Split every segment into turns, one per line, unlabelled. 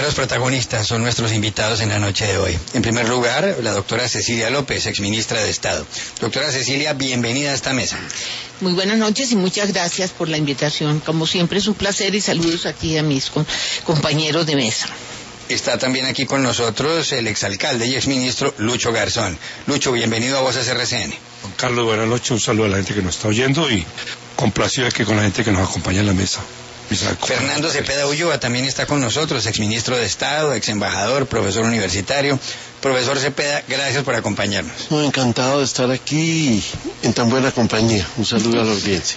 verdaderos protagonistas son nuestros invitados en la noche de hoy. En primer lugar, la doctora Cecilia López, exministra de Estado. Doctora Cecilia, bienvenida a esta mesa.
Muy buenas noches y muchas gracias por la invitación. Como siempre es un placer y saludos aquí a mis compañeros de mesa.
Está también aquí con nosotros el exalcalde y exministro Lucho Garzón. Lucho, bienvenido a Voces RCN.
Juan Carlos, buenas noches, un saludo a la gente que nos está oyendo y complacido aquí con la gente que nos acompaña en la mesa.
Fernando Cepeda Ulloa también está con nosotros, exministro de Estado, exembajador, profesor universitario. Profesor Cepeda, gracias por acompañarnos.
Muy encantado de estar aquí en tan buena compañía. Un saludo a la audiencia.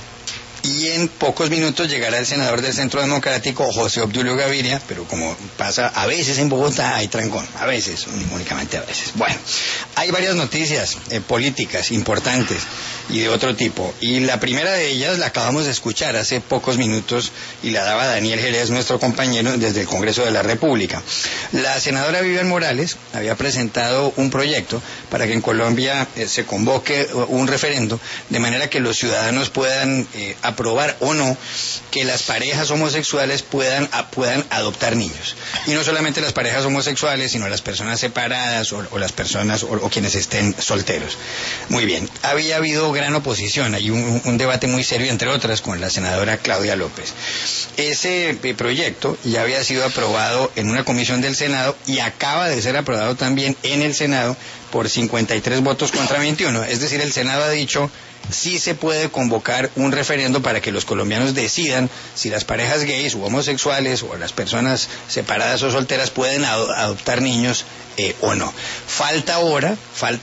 Y en pocos minutos llegará el senador del Centro Democrático, José Obdulio Gaviria, pero como pasa a veces en Bogotá, hay trancón, a veces, únicamente a veces. Bueno, hay varias noticias políticas importantes y de otro tipo, y la primera de ellas la acabamos de escuchar hace pocos minutos y la daba Daniel Jerez, nuestro compañero, desde el Congreso de la República. La senadora Vivian Morales había presentado un proyecto para que en Colombia se convoque un referendo, de manera que los ciudadanos puedan aprobar o no que las parejas homosexuales puedan adoptar niños. Y no solamente las parejas homosexuales, sino las personas separadas o las personas o quienes estén solteros. Muy bien, había habido gran oposición, hay un debate muy serio, entre otras, con la senadora Claudia López. Ese proyecto ya había sido aprobado en una comisión del Senado y acaba de ser aprobado también en el Senado por 53 votos contra 21. Es decir, el Senado ha dicho: sí se puede convocar un referendo para que los colombianos decidan si las parejas gays u homosexuales o las personas separadas o solteras pueden adoptar niños o no. Falta ahora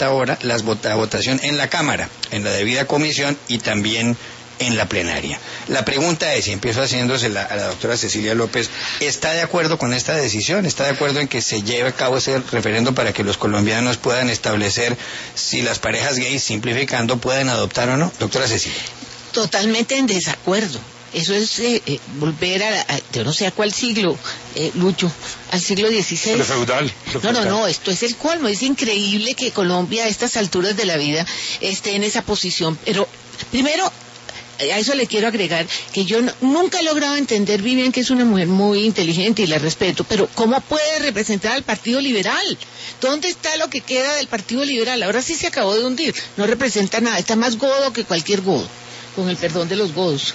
la votación en la Cámara, en la debida comisión y también en la plenaria. La pregunta es, y empiezo haciéndose a la doctora Cecilia López, ¿está de acuerdo con esta decisión? ¿Está de acuerdo en que se lleve a cabo ese referendo para que los colombianos puedan establecer si las parejas gays, simplificando, pueden adoptar o no? Doctora Cecilia.
Totalmente en desacuerdo. Eso es volver yo no sé a cuál siglo, Lucho, al siglo XVI.
Lo feudal.
No, esto es el colmo. Es increíble que Colombia a estas alturas de la vida esté en esa posición. Pero, primero, a eso le quiero agregar que yo nunca he logrado entender, Vivian, que es una mujer muy inteligente y la respeto, pero ¿cómo puede representar al Partido Liberal? ¿Dónde está lo que queda del Partido Liberal? Ahora sí se acabó de hundir, no representa nada, está más godo que cualquier godo, con el perdón de los godos.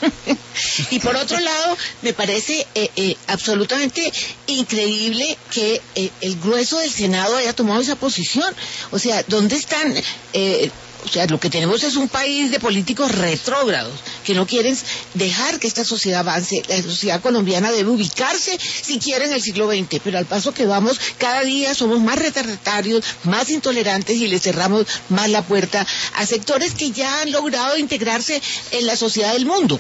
Y por otro lado, me parece absolutamente increíble que el grueso del Senado haya tomado esa posición. O sea, ¿dónde están...? O sea, lo que tenemos es un país de políticos retrógrados que no quieren dejar que esta sociedad avance. La sociedad colombiana debe ubicarse si quiere en el siglo XX, pero al paso que vamos, cada día somos más retardatarios, más intolerantes y le cerramos más la puerta a sectores que ya han logrado integrarse en la sociedad del mundo.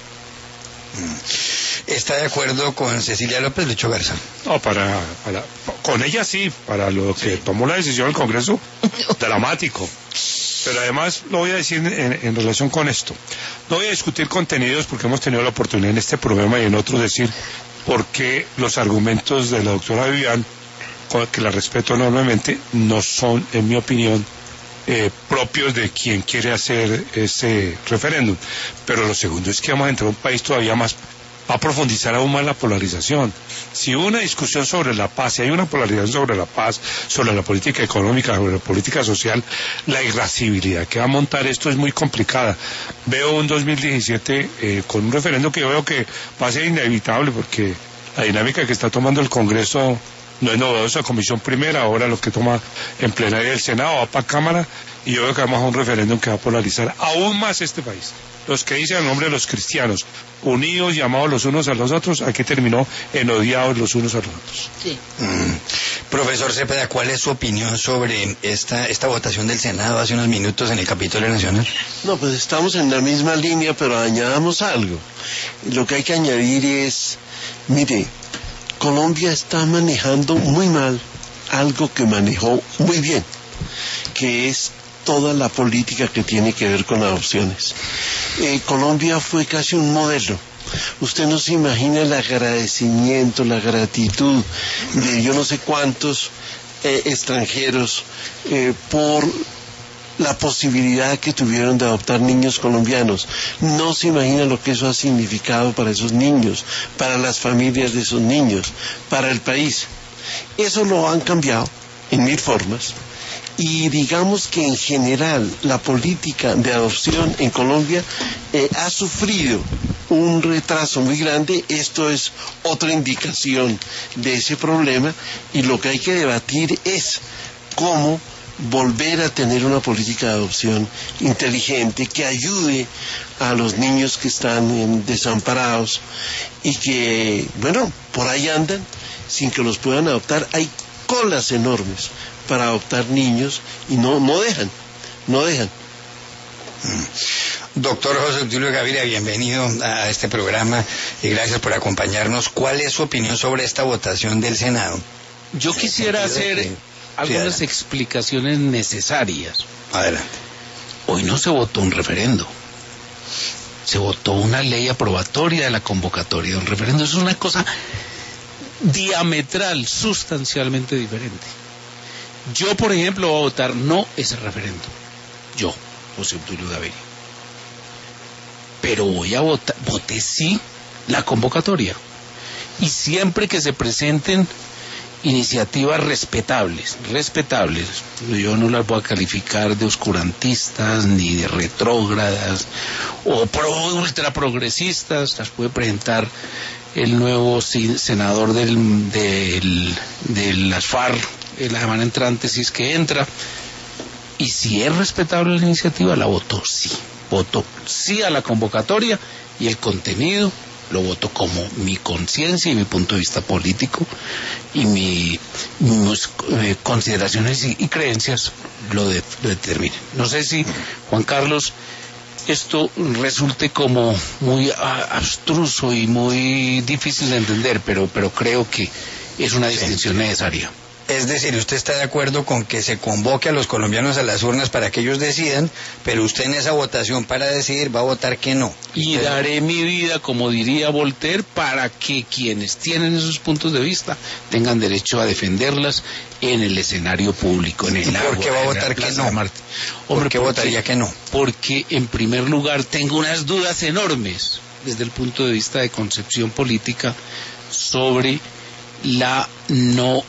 ¿Está de acuerdo con Cecilia López, Lucho Garza?
No, con ella sí, para lo que tomó la decisión el Congreso, dramático. Pero además lo voy a decir en relación con esto. No voy a discutir contenidos porque hemos tenido la oportunidad en este programa y en otros decir por qué los argumentos de la doctora Vivian, que la respeto enormemente, no son, en mi opinión, propios de quien quiere hacer ese referéndum. Pero lo segundo es que vamos a entrar a un país todavía más, va a profundizar aún más la polarización. Si hubo una discusión sobre la paz, si hay una polarización sobre la paz, sobre la política económica, sobre la política social, la irascibilidad que va a montar esto es muy complicada. Veo un 2017 con un referendo que yo veo que va a ser inevitable porque la dinámica que está tomando el Congreso no es novedosa. Comisión primera, ahora lo que toma en plenaria del Senado, va para Cámara, y yo veo que vamos a un referéndum que va a polarizar aún más este país. Los que dicen el nombre de los cristianos, unidos y amados los unos a los otros, aquí terminó en odiados los unos a los otros.
Sí.
Profesor Cepeda, ¿cuál es su opinión sobre esta votación del Senado hace unos minutos en el Capitolio Nacional?
No, pues estamos en la misma línea, pero añadamos algo. Lo que hay que añadir es, mire, Colombia está manejando muy mal algo que manejó muy bien, que es toda la política que tiene que ver con adopciones. Colombia fue casi un modelo. Usted no se imagina el agradecimiento, la gratitud de yo no sé cuántos extranjeros por la posibilidad que tuvieron de adoptar niños colombianos. No se imagina lo que eso ha significado para esos niños, para las familias de esos niños, para el país. Eso lo han cambiado en mil formas. Y digamos que en general la política de adopción en Colombia ha sufrido un retraso muy grande. Esto es otra indicación de ese problema, y lo que hay que debatir es cómo volver a tener una política de adopción inteligente que ayude a los niños que están desamparados y que, bueno, por ahí andan sin que los puedan adoptar. Hay colas enormes para adoptar niños y no dejan.
Doctor José Obdulio Gaviria, bienvenido a este programa y gracias por acompañarnos. ¿Cuál es su opinión sobre esta votación del Senado?
Yo quisiera hacer algunas explicaciones necesarias.
Adelante.
Hoy no se votó un referendo. Se votó una ley aprobatoria de la convocatoria de un referendo. Eso es una cosa diametral, sustancialmente diferente. Yo, por ejemplo, voy a votar no ese referendo. Yo, José Obdulio Gaviria. Pero voté sí la convocatoria. Y siempre que se presenten iniciativas respetables, yo no las voy a calificar de oscurantistas, ni de retrógradas, o ultra progresistas, las puede presentar el nuevo senador de las FARC la semana entrante, si es que entra, y si es respetable la iniciativa, la voto sí a la convocatoria, y el contenido lo voto como mi conciencia y mi punto de vista político y mis consideraciones y creencias lo determinen. No sé si, Juan Carlos, esto resulte como muy abstruso y muy difícil de entender, pero creo que es una distinción necesaria.
Es decir, usted está de acuerdo con que se convoque a los colombianos a las urnas para que ellos decidan, pero usted en esa votación para decidir va a votar que no.
Y daré mi vida, como diría Voltaire, para que quienes tienen esos puntos de vista tengan derecho a defenderlas en el escenario público, en el agua.
¿Por qué va a votar que no? ¿Por qué votaría que no?
Porque, en primer lugar, tengo unas dudas enormes desde el punto de vista de concepción política sobre la no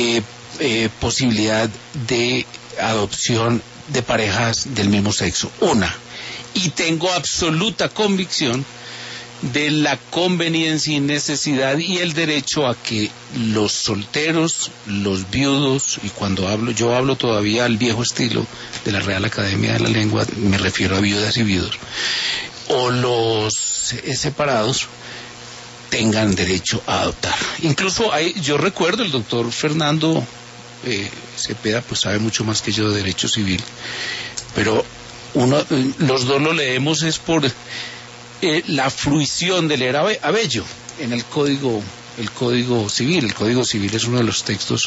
posibilidad de adopción de parejas del mismo sexo. Y tengo absoluta convicción de la conveniencia y necesidad y el derecho a que los solteros, los viudos, y cuando yo hablo todavía al viejo estilo de la Real Academia de la Lengua, me refiero a viudas y viudos, o los separados, tengan derecho a adoptar. Incluso yo recuerdo el doctor Fernando Cepeda, pues sabe mucho más que yo de derecho civil, pero los dos lo leemos es por la fruición de leer a Bello en el Código Civil. El Código Civil es uno de los textos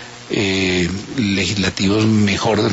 legislativos mejor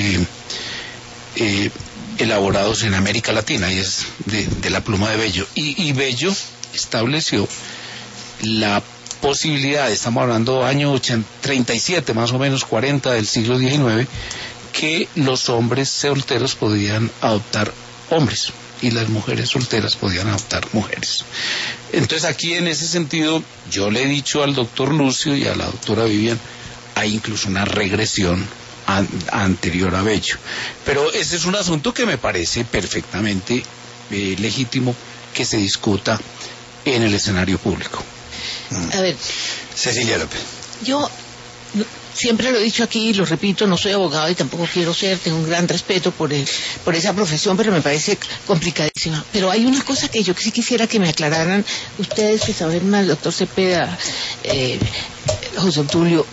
elaborados en América Latina, y es de la pluma de Bello. Y Bello estableció la posibilidad, estamos hablando año 37, más o menos 40 del siglo XIX, que los hombres solteros podían adoptar hombres y las mujeres solteras podían adoptar mujeres. Entonces aquí en ese sentido yo le he dicho al doctor Lucio y a la doctora Vivian, hay incluso una regresión anterior a Bello, pero ese es un asunto que me parece perfectamente legítimo que se discuta en el escenario público.
A ver,
Cecilia López.
Yo siempre lo he dicho aquí y lo repito, no soy abogado y tampoco quiero ser, tengo un gran respeto por esa profesión, pero me parece complicadísima. Pero hay una cosa que yo sí quisiera que me aclararan ustedes que saben más, doctor Cepeda, José Obdulio.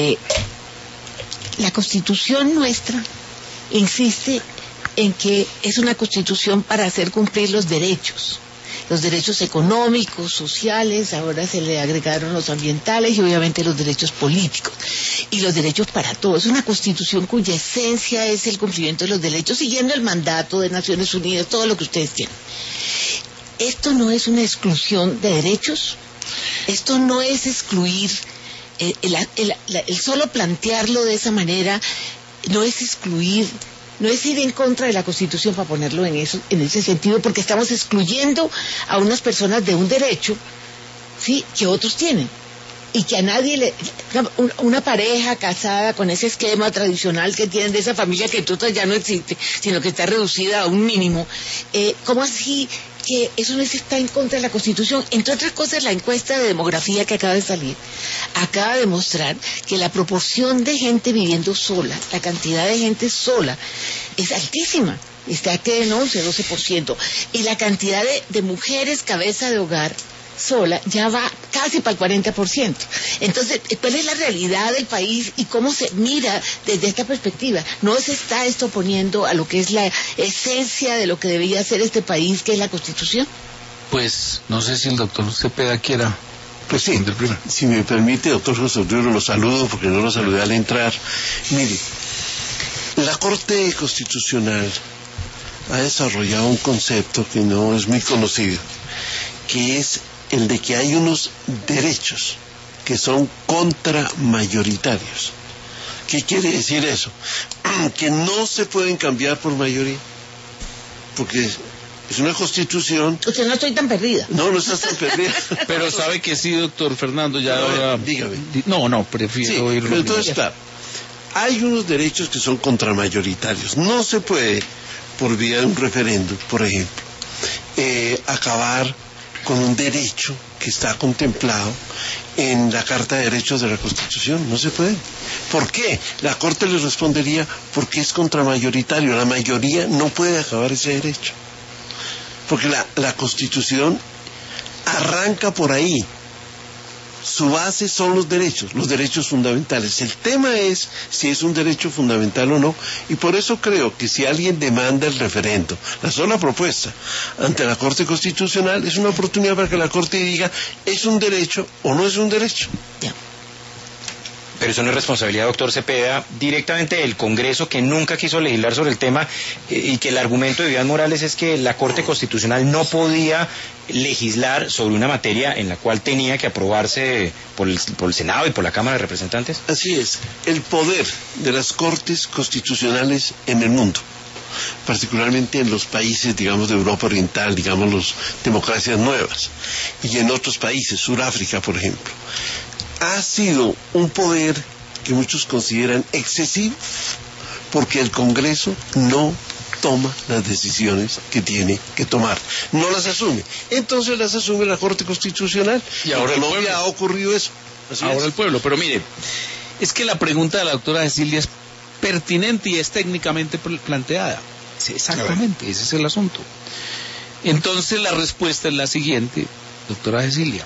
La Constitución nuestra insiste en que es una Constitución para hacer cumplir los derechos económicos, sociales, ahora se le agregaron los ambientales y obviamente los derechos políticos y los derechos para todos. Es una Constitución cuya esencia es el cumplimiento de los derechos siguiendo el mandato de Naciones Unidas, todo lo que ustedes tienen. Esto no es una exclusión de derechos, esto no es excluir, el solo plantearlo de esa manera no es excluir no es ir en contra de la Constitución, para ponerlo en ese sentido, porque estamos excluyendo a unas personas de un derecho, sí, que otros tienen. Y que a nadie una pareja casada con ese esquema tradicional que tienen de esa familia que total ya no existe, sino que está reducida a un mínimo, ¿cómo así que eso no está en contra de la Constitución? Entre otras cosas, la encuesta de demografía que acaba de salir acaba de mostrar que la proporción de gente viviendo sola, la cantidad de gente sola, es altísima. Está que en 11-12%. Y la cantidad de mujeres cabeza de hogar sola ya va casi para el 40%. Entonces, ¿cuál es la realidad del país y cómo se mira desde esta perspectiva? ¿No se está esto oponiendo a lo que es la esencia de lo que debería ser este país, que es la Constitución?
Pues no sé si el doctor Cepeda quiera.
Pues sí, si me permite, doctor José Obdulio, lo saludo porque no lo saludé al entrar. Mire, la Corte Constitucional ha desarrollado un concepto que no es muy conocido, que es el de que hay unos derechos que son contramayoritarios. ¿Qué quiere decir eso? Que no se pueden cambiar por mayoría, porque es una constitución.
O sea, no estoy tan perdida.
No estás tan perdida.
Pero sabe que sí, doctor Fernando, ya ahora...
Dígame.
No, prefiero oírlo.
Entonces, claro, hay unos derechos que son contramayoritarios. No se puede, por vía de un referéndum, por ejemplo, acabar con un derecho que está contemplado en la Carta de Derechos de la Constitución. No se puede. ¿Por qué? La Corte le respondería porque es contramayoritario. La mayoría no puede acabar ese derecho. Porque la Constitución arranca por ahí. Su base son los derechos fundamentales. El tema es si es un derecho fundamental o no, y por eso creo que si alguien demanda el referendo, la sola propuesta ante la Corte Constitucional es una oportunidad para que la Corte diga es un derecho o no es un derecho.
Pero eso no es responsabilidad, doctor Cepeda, directamente del Congreso, que nunca quiso legislar sobre el tema, y que el argumento de Vivian Morales es que la Corte Constitucional no podía legislar sobre una materia en la cual tenía que aprobarse por el Senado y por la Cámara de Representantes.
Así es, el poder de las Cortes Constitucionales en el mundo, particularmente en los países, digamos, de Europa Oriental, digamos, las democracias nuevas, y en otros países, Sudáfrica, por ejemplo, ha sido un poder que muchos consideran excesivo, porque el Congreso no toma las decisiones que tiene que tomar, no las asume, entonces las asume la Corte Constitucional,
y ahora
en Colombia ha ocurrido eso.
Ahora el pueblo, pero mire, es que la pregunta de la doctora Cecilia es pertinente y es técnicamente planteada. Sí, exactamente, ese es el asunto. Entonces la respuesta es la siguiente, doctora Cecilia.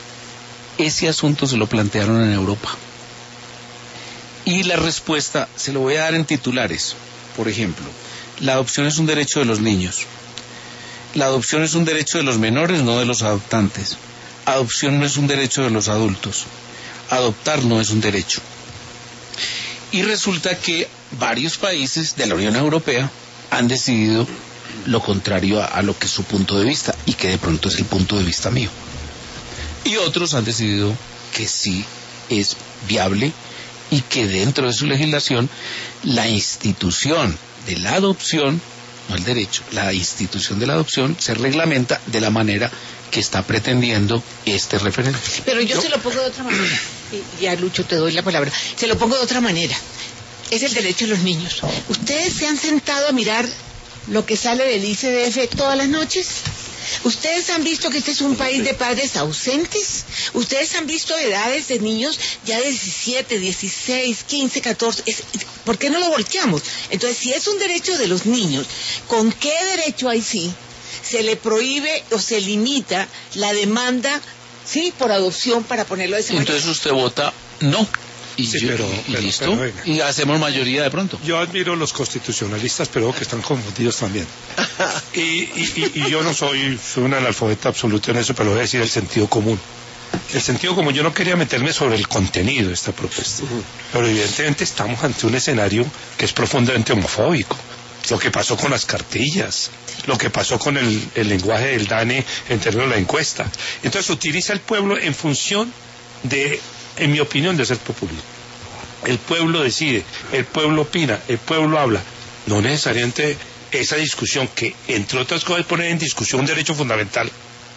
Ese asunto se lo plantearon en Europa. Y la respuesta se lo voy a dar en titulares. Por ejemplo, la adopción es un derecho de los niños. La adopción es un derecho de los menores, no de los adoptantes. Adopción no es un derecho de los adultos. Adoptar no es un derecho. Y resulta que varios países de la Unión Europea han decidido lo contrario a lo que es su punto de vista, y que de pronto es el punto de vista mío. Y otros han decidido que sí es viable y que dentro de su legislación la institución de la adopción, no el derecho, la institución de la adopción se reglamenta de la manera que está pretendiendo este referéndum.
Pero yo se lo pongo de otra manera. Ya, Lucho, te doy la palabra. Se lo pongo de otra manera. Es el derecho de los niños. ¿Ustedes se han sentado a mirar lo que sale del ICDF todas las noches? ¿Ustedes han visto que este es un país de padres ausentes? ¿Ustedes han visto edades de niños ya de 17, 16, 15, 14? ¿Por qué no lo volteamos? Entonces, si es un derecho de los niños, ¿con qué derecho ahí sí se le prohíbe o se limita la demanda, sí, por adopción, para ponerlo de esa manera?
Entonces usted vota no. Y,
sí,
y listo, y hacemos mayoría de pronto.
Yo admiro a los constitucionalistas, pero que están confundidos también. Y yo no soy un analfabeta absoluto en eso, pero voy a decir el sentido común. El sentido común, yo no quería meterme sobre el contenido de esta propuesta, pero evidentemente estamos ante un escenario que es profundamente homofóbico. Lo que pasó con las cartillas, lo que pasó con el lenguaje del DANE en términos de la encuesta. Entonces utiliza el pueblo en función de, en mi opinión, de ser populismo. El pueblo decide, el pueblo opina, el pueblo habla. no necesariamente esa discusión que, entre otras cosas, poner en discusión un derecho fundamental,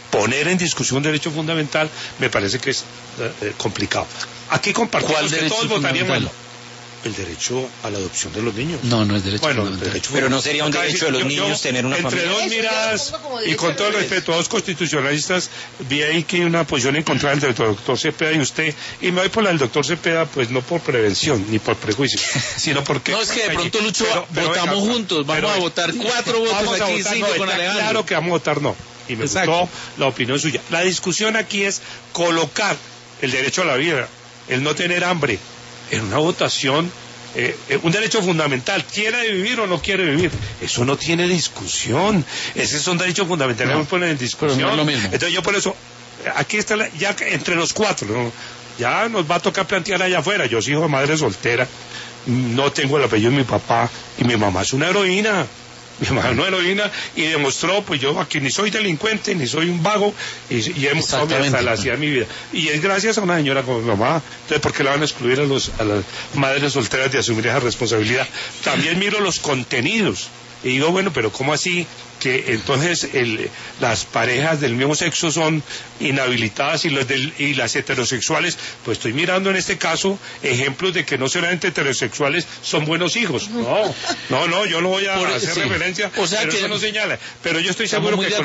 me parece que es complicado. Aquí compartimos
¿Cuál
que
derecho
todos votaríamos
fundamental?
el derecho a la adopción de los niños.
No, no es derecho
Bueno,
fundamental.
derecho
Pero no sería un
Acá
derecho de los niños tener una
entre
familia.
dos
Eso,
miradas,
yo lo pongo como
y
derecho
con todo el
de los
respeto a dos constitucionalistas, vi ahí que hay una posición encontrada entre el doctor Cepeda y usted, y me voy por la del doctor Cepeda, pues no por prevención, ni por prejuicio, sino porque...
No, es que de pronto, Lucho,
pero
votamos
venga,
juntos, vamos a votar 4 votos
vamos a
aquí,
votar
5
no,
con
está
Alejandro.
claro que vamos a votar no, y me
Exacto.
gustó la opinión suya. La discusión aquí es colocar el derecho a la vida, el no tener hambre, en una votación... un derecho fundamental, quiere vivir o no quiere vivir, eso no tiene discusión, ese es un derecho fundamental, no, ponen en discusión.
Pero no es lo mismo.
Entonces yo por eso, aquí está, ya entre los cuatro, ¿no? Ya nos va a tocar plantear allá afuera. Yo soy hijo de madre soltera, no tengo el apellido de mi papá, y mi mamá es una heroína. Mi mamá es una heroína y demostró, pues yo aquí ni soy delincuente, ni soy un vago, y he mostrado mi hasta mi vida. Y es gracias a una señora como mi mamá. Entonces, ¿por qué la van a excluir a las madres solteras de asumir esa responsabilidad? También miro los contenidos. Y digo, bueno, pero ¿cómo así que entonces las parejas del mismo sexo son inhabilitadas y las heterosexuales? Pues estoy mirando en este caso ejemplos de que no solamente heterosexuales son buenos hijos. No, yo no voy a hacer referencia,
o sea,
pero
que
eso no señala. Pero yo estoy seguro que con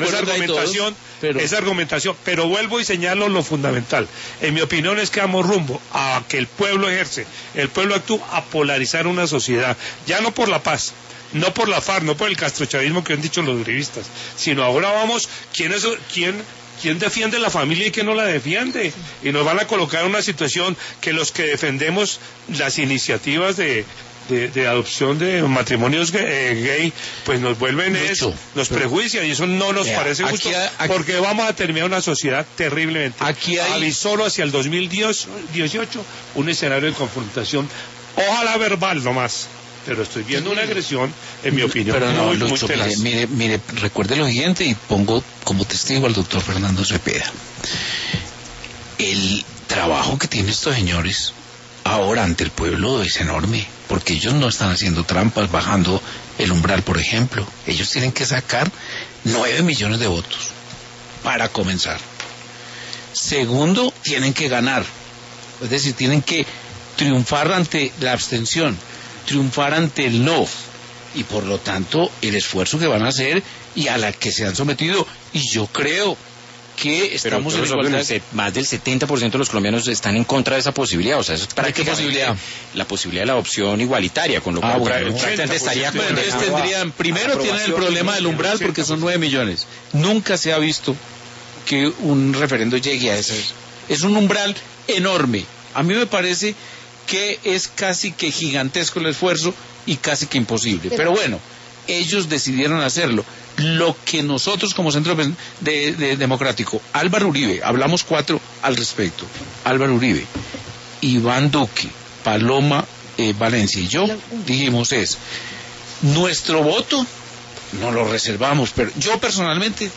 esa argumentación, pero vuelvo y señalo lo fundamental. En mi opinión es que damos rumbo a que el pueblo ejerce, el pueblo actúa a polarizar una sociedad, ya no por la paz, no por la FARC, no por el castrochavismo que han dicho los uribistas, sino ahora vamos, ¿quién defiende la familia y quién no la defiende? Y nos van a colocar en una situación que los que defendemos las iniciativas de adopción de matrimonios gay, pues nos vuelven nos prejuician, y eso no nos parece justo, porque vamos a terminar una sociedad terriblemente. Avisoro hacia el 2018 un escenario de confrontación, ojalá verbal nomás, pero estoy viendo una agresión, en mi opinión,
pero no,
muy,
Lucho,
muy
mire, recuerde lo siguiente, y pongo como testigo al doctor Fernando Cepeda. El trabajo que tienen estos señores ahora ante el pueblo es enorme, porque ellos no están haciendo trampas bajando el umbral, por ejemplo. Ellos tienen que sacar 9 millones de votos para comenzar. Segundo, tienen que ganar, es decir, tienen que triunfar ante la abstención, triunfar ante el no, y por lo tanto el esfuerzo que van a hacer y a la que se han sometido, y yo creo que estamos en igualdad.
Más del 70% de los colombianos están en contra de esa posibilidad, o sea, eso es
¿Para qué posibilidad?
La posibilidad de la opción igualitaria, con lo cual prácticamente estaría
bueno, entonces tendrían, primero tienen el problema del umbral porque son 9 millones. Nunca se ha visto que un referendo llegue a eso. Es un umbral enorme. A mí me parece que es casi que gigantesco el esfuerzo y casi que imposible. Pero bueno, ellos decidieron hacerlo. Lo que nosotros como Centro Democrático, Álvaro Uribe, hablamos 4 al respecto, Álvaro Uribe, Iván Duque, Paloma Valencia y yo, dijimos es, nuestro voto no lo reservamos, pero yo personalmente,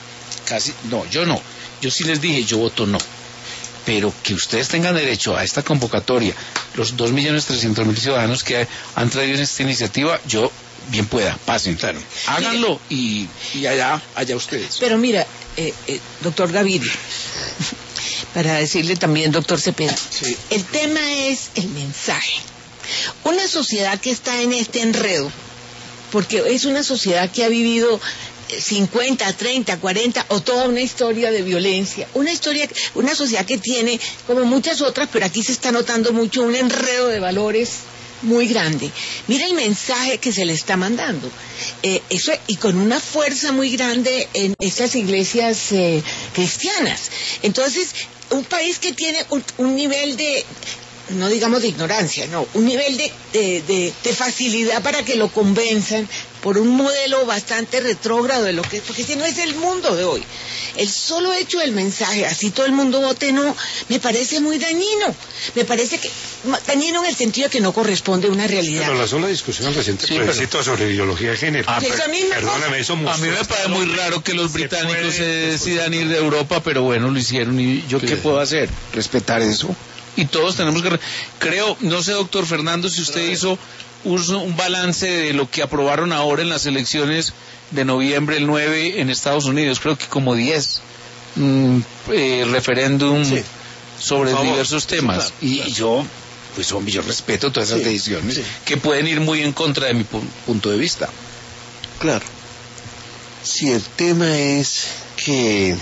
yo sí les dije, yo voto no. Pero que ustedes tengan derecho a esta convocatoria, los 2.300.000 ciudadanos que han traído esta iniciativa, yo bien pueda, pasen, claro, háganlo y allá ustedes.
Pero mira, doctor Gaviria, para decirle también, doctor Cepeda, sí. El tema es el mensaje. Una sociedad que está en este enredo, porque es una sociedad que ha vivido 50, 30, 40 o toda una historia de violencia, una sociedad que tiene como muchas otras, pero aquí se está notando mucho un enredo de valores muy grande. Mira el mensaje que se le está mandando, eso, y con una fuerza muy grande en estas iglesias cristianas. Entonces, un país que tiene un nivel de, no digamos de ignorancia, no, un nivel de facilidad para que lo convenzan por un modelo bastante retrógrado de lo que es, porque ese no es el mundo de hoy. El solo hecho del mensaje, así todo el mundo vote no, me parece muy dañino. Me parece que dañino en el sentido de que no corresponde a una realidad.
Pero la sola discusión reciente sobre ideología de género.
Perdóname,
eso
a mí me parece muy raro que los británicos se decidan ir de Europa, pero bueno, lo hicieron y yo ¿qué puedo hacer? Respetar eso. Y todos tenemos que... Creo, no sé, doctor Fernando, si usted hizo un balance de lo que aprobaron ahora en las elecciones de noviembre, el 9, en Estados Unidos, creo que como 10 referéndum sobre diversos temas. Y yo, pues hombre, yo respeto todas esas decisiones que pueden ir muy en contra de mi punto de vista.
Claro. Si el tema es que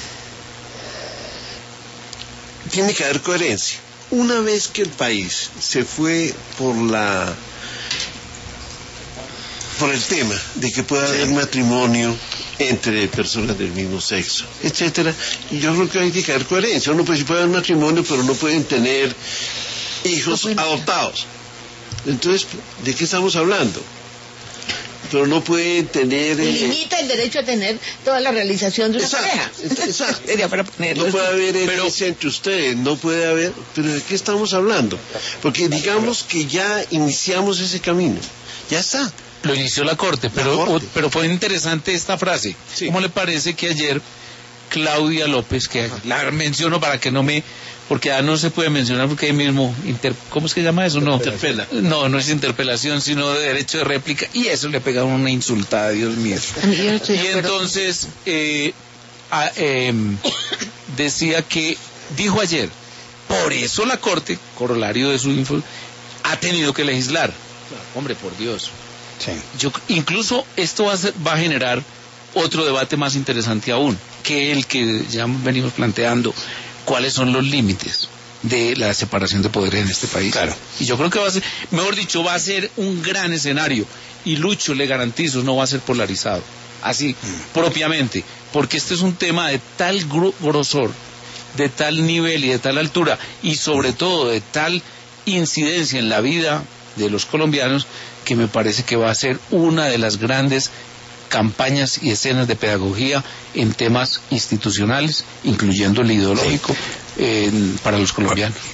tiene que haber coherencia. Una vez que el país se fue por el tema de que pueda haber matrimonio entre personas del mismo sexo, etcétera, yo creo que hay que haber coherencia. Uno pues sí puede haber matrimonio, pero no pueden tener hijos adoptados. Entonces, ¿de qué estamos hablando? Pero no pueden tener...
limita el derecho a tener toda la realización de una pareja.
Exacto. No puede haber herencia entre ustedes, no puede haber... ¿Pero de qué estamos hablando? Porque digamos que ya iniciamos ese camino. Ya está.
Lo inició la Corte, pero fue interesante esta frase. Sí. ¿Cómo le parece que ayer Claudia López, que la menciono para que no me... Porque ya no se puede mencionar porque ahí mismo... ¿Cómo es que se llama eso? No,
interpela.
No es interpelación, sino de derecho de réplica. Y eso le pega una insultada, Dios mío. Y entonces decía que... Dijo ayer, por eso la Corte, corolario de su info, ha tenido que legislar. Hombre, por Dios. Sí. Incluso esto va a generar otro debate más interesante aún, que el que ya venimos planteando, cuáles son los límites de la separación de poderes en este país.
Claro.
Y yo creo que va a ser un gran escenario, y Lucho, le garantizo, no va a ser polarizado, así, propiamente, porque este es un tema de tal grosor, de tal nivel y de tal altura, y sobre todo de tal incidencia en la vida de los colombianos, que me parece que va a ser una de las grandes campañas y escenas de pedagogía en temas institucionales, incluyendo el ideológico, para los colombianos.